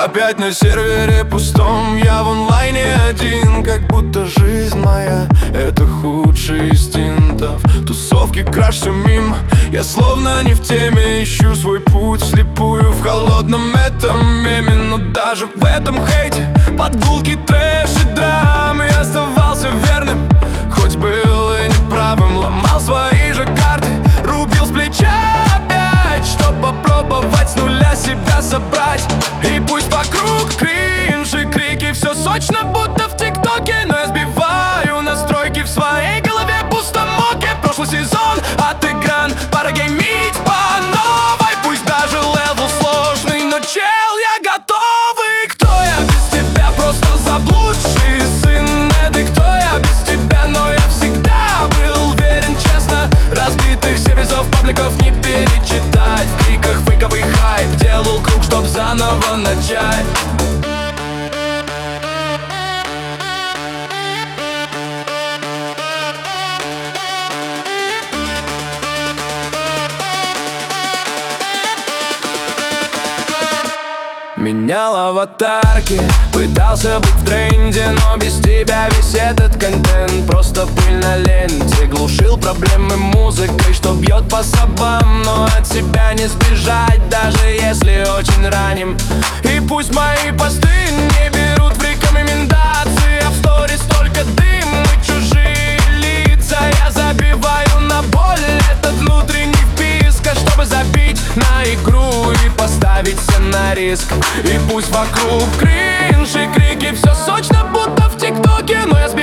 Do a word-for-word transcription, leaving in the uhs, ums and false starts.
Опять на сервере пустом, я в онлайне один. Как будто жизнь моя — это худший из тинтов. Тусовки крашься мимо, я словно не в теме. Ищу свой путь вслепую в холодном этом меме. Но даже в этом хейте, под гулки трэш и драм, я оставался верным, хоть был и неправым. Ломал свои же карты, рубил с плеча опять, чтоб попробовать с нуля себя собрать. И пусть вокруг кринж и крики, все сочно, будто в тиктоке, но я сбиваю настройки в своей голове, пусто моке. Прошлый сезон отыгран, пора геймить по новой. Пусть даже левел сложный, но чел, я готовый. Кто я без тебя? Просто заблудший сын Эды. Кто я без тебя? Но я всегда был верен, честно. Разбитых сервисов, пабликов не перечитать. В криках фейковый хайп, делал круг, чтоб заново начать. Менял аватарки, пытался быть в тренде, но без тебя весь этот контент просто пыль на ленте. Глушил проблемы музыкой, что бьет по собам, но от себя не сбежать, даже если очень раним. И пусть мои посты не берут в рекомендации, а в сторис только дым и чужие лица. Я забиваю на боль этот внутренний вписка, чтобы забить на игру и поставить все на риск. И пусть вокруг кринж и крики, все сочно, будто в тиктоке, но я